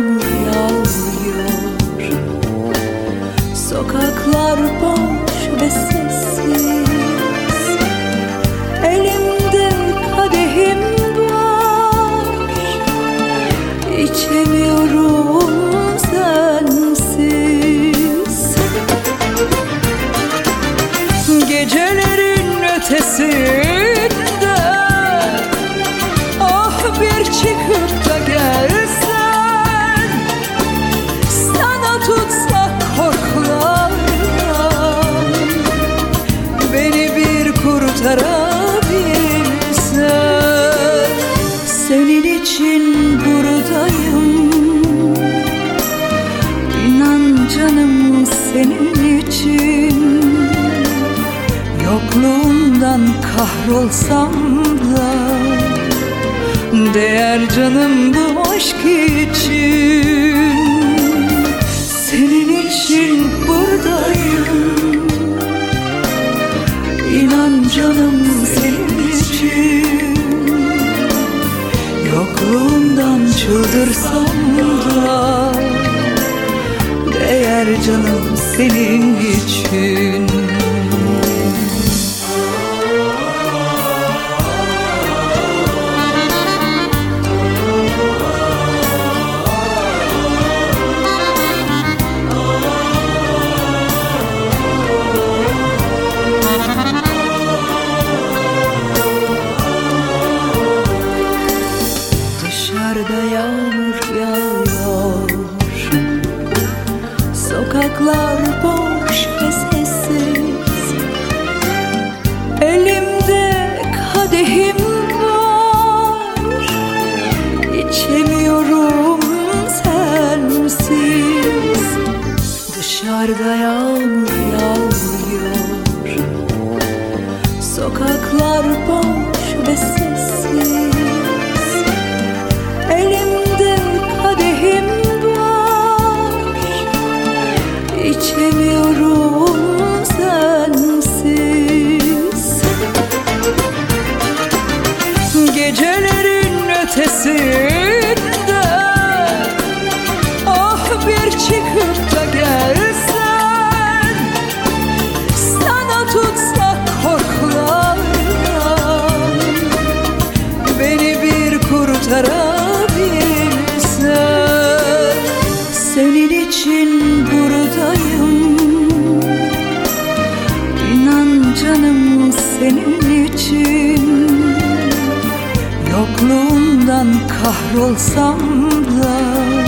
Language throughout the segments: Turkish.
yağmur yağıyor. Sokaklar boş ve sessiz. Elimde kadehim var, İçemiyorum sensiz. Gecelerin ötesinde ah bir çıkıp da gelsen, sana tutsak korkular, beni bir kurtarabilsen. Senin için buradayım, İnan canım senin için. Yokluğundan kahrolsam da değer canım bu aşk için. Senin için buradayım, İnan canım senin için. Yokluğundan çıldırsam da değer canım senin için. Dışarıda yağmur yağıyor, sokaklar boş ve sessiz. Elimde kadehim var, İçemiyorum sensiz. Dışarıda yağmur yağıyor, sokaklar boş ve sessiz. Elimde kadehim var, İçemiyorum sensiz. Gecelerin ötesinde ah bir çıkıp da gelsen, sana tutsak korkular, beni bir kurtarabilsen. Senin için buradayım, İnan canım senin için. Yokluğundan kahrolsam da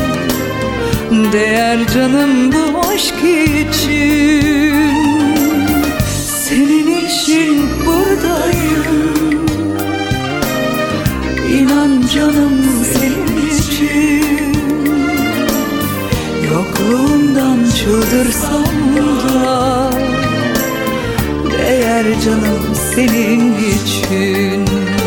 değer canım bu aşk için. Senin için buradayım, İnan canım senin için. Yokluğundan çıldırsam da değer canım senin için.